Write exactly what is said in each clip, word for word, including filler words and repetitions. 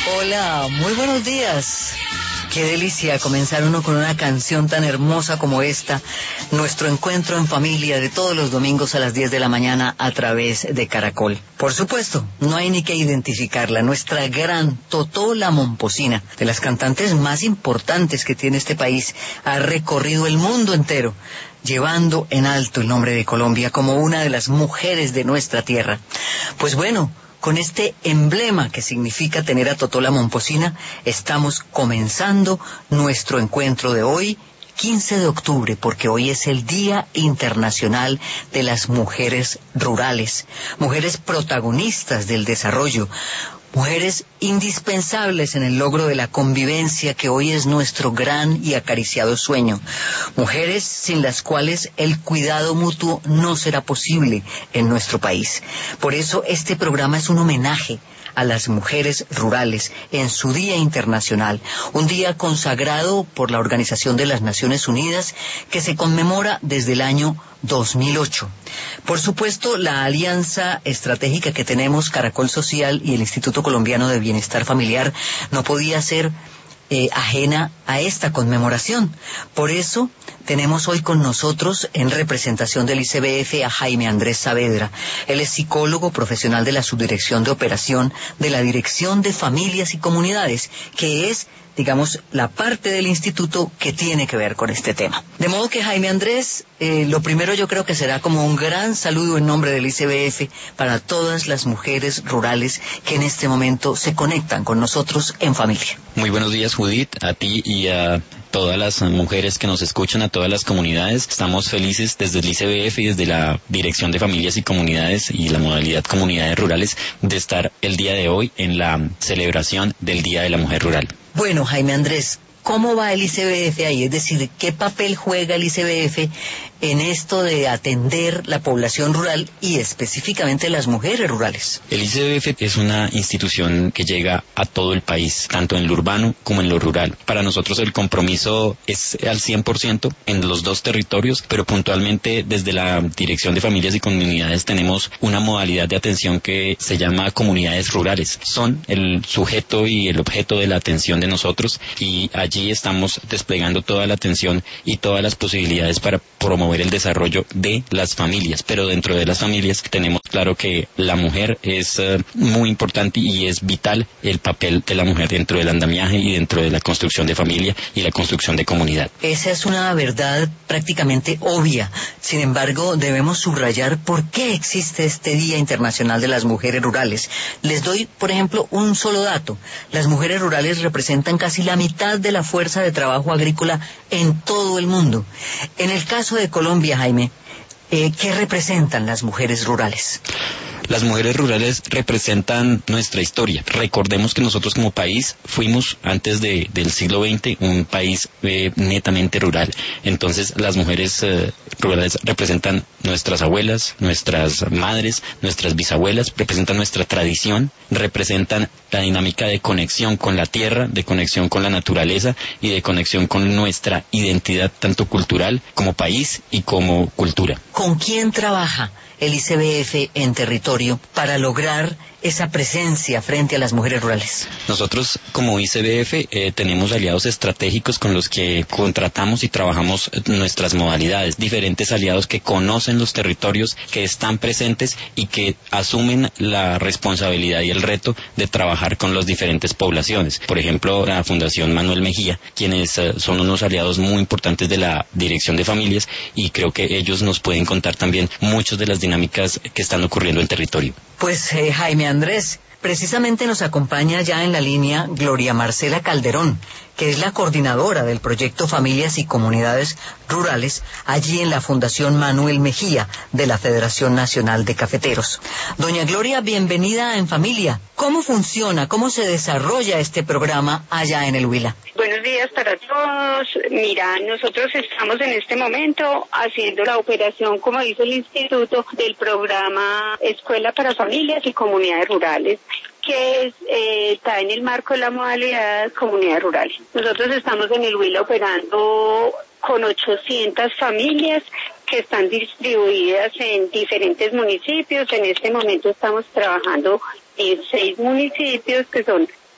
Hola, muy buenos días. Qué delicia comenzar uno con una canción tan hermosa como esta, nuestro encuentro en familia de todos los domingos a las diez de la mañana a través de Caracol. Por supuesto, no hay ni que identificarla, nuestra gran Totó la Momposina, de las cantantes más importantes que tiene este país, ha recorrido el mundo entero, llevando en alto el nombre de Colombia como una de las mujeres de nuestra tierra. Pues bueno, con este emblema que significa tener a Totó la Momposina, estamos comenzando nuestro encuentro de hoy, quince de octubre, porque hoy es el Día Internacional de las Mujeres Rurales, mujeres protagonistas del desarrollo, mujeres indispensables en el logro de la convivencia que hoy es nuestro gran y acariciado sueño, mujeres sin las cuales el cuidado mutuo no será posible en nuestro país. Por eso este programa es un homenaje a las mujeres rurales en su Día Internacional, un día consagrado por la Organización de las Naciones Unidas que se conmemora desde el año dos mil ocho. Por supuesto, la alianza estratégica que tenemos, Caracol Social y el Instituto Colombiano de Bienestar Familiar, no podía ser eh, ajena a esta conmemoración. Por eso tenemos hoy con nosotros, en representación del I C B F, a Jaime Andrés Saavedra. Él es psicólogo profesional de la Subdirección de Operación de la Dirección de Familias y Comunidades, que es, digamos, la parte del instituto que tiene que ver con este tema. De modo que, Jaime Andrés, eh, lo primero yo creo que será como un gran saludo en nombre del I C B F para todas las mujeres rurales que en este momento se conectan con nosotros en familia. Muy buenos días, Judith, a ti y a todas las mujeres que nos escuchan, a todas las comunidades. Estamos felices desde el I C B F y desde la Dirección de Familias y Comunidades y la modalidad Comunidades Rurales de estar el día de hoy en la celebración del Día de la Mujer Rural. Bueno, Jaime Andrés, ¿cómo va el I C B F ahí? Es decir, ¿qué papel juega el I C B F en esto de atender la población rural y específicamente las mujeres rurales? El I C B F es una institución que llega a todo el país, tanto en lo urbano como en lo rural. Para nosotros el compromiso es al cien por ciento en los dos territorios, pero puntualmente desde la Dirección de Familias y Comunidades tenemos una modalidad de atención que se llama comunidades rurales. Son el sujeto y el objeto de la atención de nosotros y allí estamos desplegando toda la atención y todas las posibilidades para promover el desarrollo de las familias, pero dentro de las familias tenemos claro que la mujer es uh, muy importante y es vital el papel de la mujer dentro del andamiaje y dentro de la construcción de familia y la construcción de comunidad. Esa es una verdad prácticamente obvia. Sin embargo, debemos subrayar por qué existe este Día Internacional de las Mujeres Rurales. Les doy, por ejemplo, un solo dato. Las mujeres rurales representan casi la mitad de la fuerza de trabajo agrícola en todo el mundo. En el caso de Colombia, Jaime, eh, ¿qué representan las mujeres rurales? Las mujeres rurales representan nuestra historia. Recordemos que nosotros como país fuimos antes de, del siglo veinte un país eh, netamente rural. Entonces las mujeres eh, rurales representan nuestras abuelas, nuestras madres, nuestras bisabuelas, representan nuestra tradición, representan la dinámica de conexión con la tierra, de conexión con la naturaleza y de conexión con nuestra identidad tanto cultural como país y como cultura. ¿Con quién trabaja el I C B F en territorio para lograr esa presencia frente a las mujeres rurales? Nosotros como I C B F eh, tenemos aliados estratégicos con los que contratamos y trabajamos nuestras modalidades, diferentes aliados que conocen los territorios, que están presentes y que asumen la responsabilidad y el reto de trabajar con las diferentes poblaciones. Por ejemplo, la Fundación Manuel Mejía, quienes eh, son unos aliados muy importantes de la Dirección de Familias y creo que ellos nos pueden contar también muchas de las dinámicas que están ocurriendo en territorio. Pues eh, Jaime Andrés, precisamente nos acompaña ya en la línea Gloria Marcela Calderón, que es la coordinadora del proyecto Familias y Comunidades Rurales, allí en la Fundación Manuel Mejía de la Federación Nacional de Cafeteros. Doña Gloria, bienvenida En Familia. ¿Cómo funciona, cómo se desarrolla este programa allá en el Huila? Buenos días para todos. Mira, nosotros estamos en este momento haciendo la operación, como dice el Instituto, del programa Escuela para Familias y Comunidades Rurales, que es, eh, está en el marco de la modalidad Comunidades Rurales. Nosotros estamos en el Huila operando con ochocientas familias que están distribuidas en diferentes municipios. En este momento estamos trabajando en seis municipios que son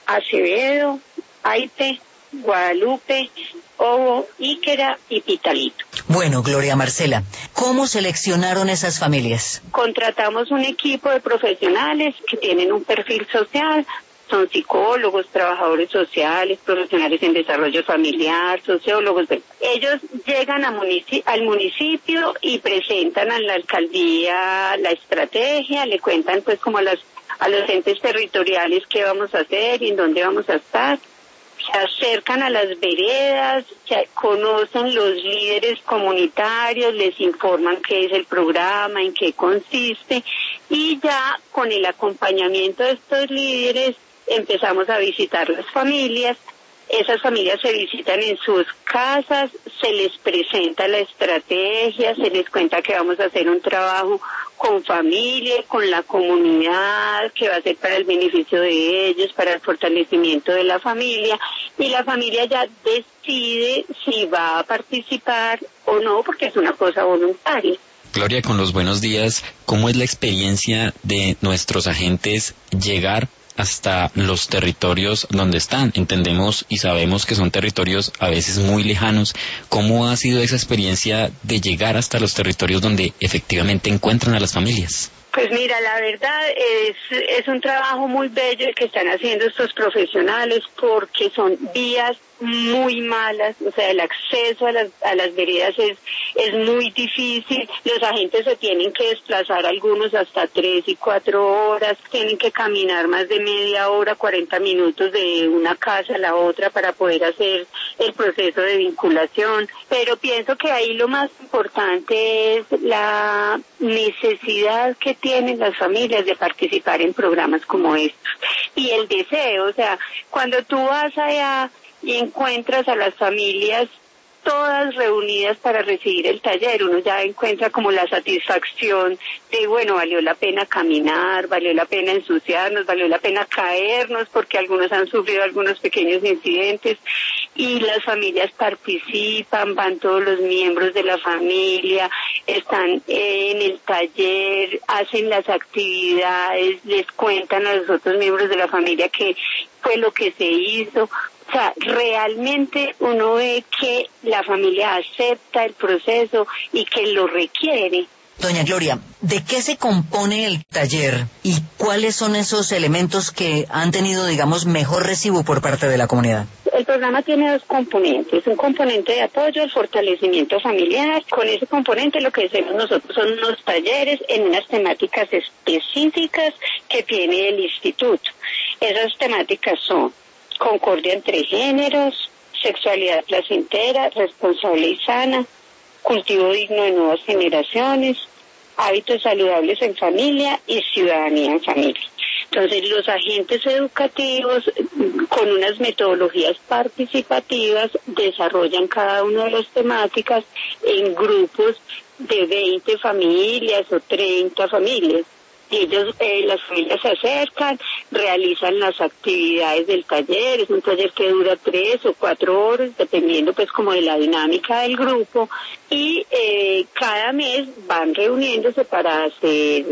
Acevedo, Aite, Guadalupe, Ovo, Íquera y Pitalito. Bueno, Gloria Marcela, ¿cómo seleccionaron esas familias? Contratamos un equipo de profesionales que tienen un perfil social. Son psicólogos, trabajadores sociales, profesionales en desarrollo familiar, sociólogos. Ellos llegan a munici- al municipio y presentan a la alcaldía la estrategia, le cuentan pues como a, las, a los entes territoriales qué vamos a hacer y en dónde vamos a estar. Se acercan a las veredas, se conocen los líderes comunitarios, les informan qué es el programa, en qué consiste, y ya con el acompañamiento de estos líderes empezamos a visitar las familias. Esas familias se visitan en sus casas, se les presenta la estrategia, se les cuenta que vamos a hacer un trabajo con familia, con la comunidad, que va a ser para el beneficio de ellos, para el fortalecimiento de la familia, y la familia ya decide si va a participar o no, porque es una cosa voluntaria. Gloria, con los buenos días, ¿cómo es la experiencia de nuestros agentes llegar hasta los territorios donde están? Entendemos y sabemos que son territorios a veces muy lejanos. ¿Cómo ha sido esa experiencia de llegar hasta los territorios donde efectivamente encuentran a las familias? Pues mira, la verdad es, es un trabajo muy bello el que están haciendo estos profesionales, porque son vías muy malas, o sea, el acceso a las, a las veredas es, es muy difícil. Los agentes se tienen que desplazar algunos hasta tres y cuatro horas, tienen que caminar más de media hora, cuarenta minutos de una casa a la otra para poder hacer el proceso de vinculación. Pero pienso que ahí lo más importante es la necesidad que tienen las familias de participar en programas como estos y el deseo. O sea, cuando tú vas allá y encuentras a las familias todas reunidas para recibir el taller, uno ya encuentra como la satisfacción de, bueno, valió la pena caminar, valió la pena ensuciarnos, valió la pena caernos, porque algunos han sufrido algunos pequeños incidentes, y las familias participan, van todos los miembros de la familia, están en el taller, hacen las actividades, les cuentan a los otros miembros de la familia qué fue lo que se hizo. O sea, realmente uno ve que la familia acepta el proceso y que lo requiere. Doña Gloria, ¿de qué se compone el taller y cuáles son esos elementos que han tenido, digamos, mejor recibo por parte de la comunidad? El programa tiene dos componentes, un componente de apoyo al fortalecimiento familiar. Con ese componente lo que hacemos nosotros son unos talleres en unas temáticas específicas que tiene el instituto. Esas temáticas son concordia entre géneros, sexualidad placentera, responsable y sana, cultivo digno de nuevas generaciones, hábitos saludables en familia y ciudadanía en familia. Entonces, los agentes educativos, con unas metodologías participativas, desarrollan cada una de las temáticas en grupos de veinte familias o treinta familias. Ellos, eh, las familias se acercan, realizan las actividades del taller. Es un taller que dura tres o cuatro horas, dependiendo pues como de la dinámica del grupo, y eh, cada mes van reuniéndose para hacer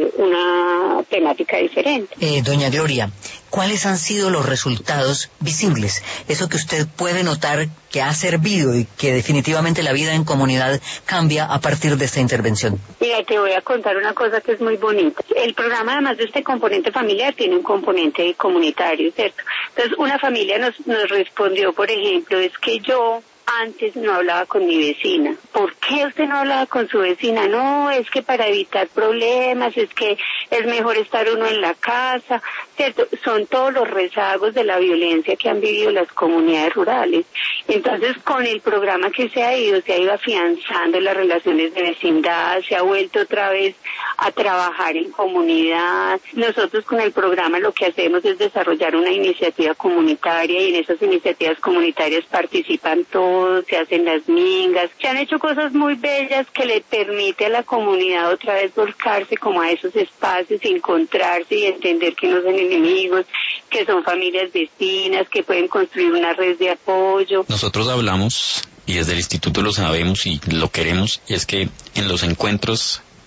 una temática diferente. Eh, doña Gloria, ¿cuáles han sido los resultados visibles? Eso que usted puede notar que ha servido y que definitivamente la vida en comunidad cambia a partir de esta intervención. Mira, te voy a contar una cosa que es muy bonita. El programa, además de este componente familiar, tiene un componente comunitario, ¿cierto? Entonces, una familia nos, nos respondió, por ejemplo, es que yo antes no hablaba con mi vecina. ¿Por qué usted no hablaba con su vecina? No, es que para evitar problemas, es que es mejor estar uno en la casa, ¿cierto? Son todos los rezagos de la violencia que han vivido las comunidades rurales. Entonces, con el programa que se ha ido, se ha ido afianzando las relaciones de vecindad, se ha vuelto otra vez a trabajar en comunidad. Nosotros con el programa lo que hacemos es desarrollar una iniciativa comunitaria, y en esas iniciativas comunitarias participan todos, se hacen las mingas, se han hecho cosas muy bellas que le permite a la comunidad otra vez volcarse como a esos espacios, encontrarse y entender que no son enemigos, que son familias vecinas, que pueden construir una red de apoyo. Nosotros hablamos, y desde el instituto lo sabemos y lo queremos, y es que en los encuentros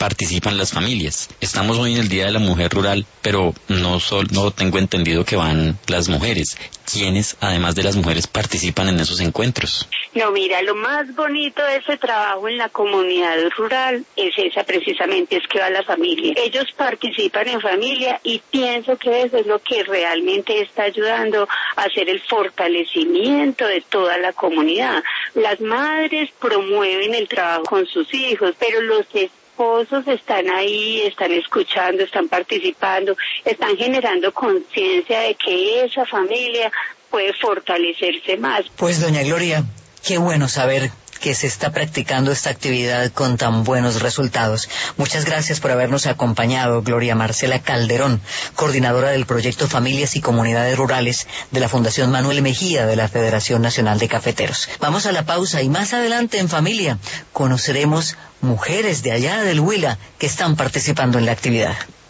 participan las familias. Estamos hoy en el Día de la Mujer Rural, pero no solo no tengo entendido que van las mujeres. ¿Quiénes, además de las mujeres, participan en esos encuentros? No, mira, lo más bonito de ese trabajo en la comunidad rural es esa precisamente, es que va la familia. Ellos participan en familia y pienso que eso es lo que realmente está ayudando a hacer el fortalecimiento de toda la comunidad. Las madres promueven el trabajo con sus hijos, pero los esposos están ahí, están escuchando, están participando, están generando conciencia de que esa familia puede fortalecerse más. Pues doña Gloria, qué bueno saber que se está practicando esta actividad con tan buenos resultados. Muchas gracias por habernos acompañado, Gloria Marcela Calderón, coordinadora del proyecto Familias y Comunidades Rurales de la Fundación Manuel Mejía de la Federación Nacional de Cafeteros. Vamos a la pausa y más adelante en Familia conoceremos mujeres de allá del Huila que están participando en la actividad.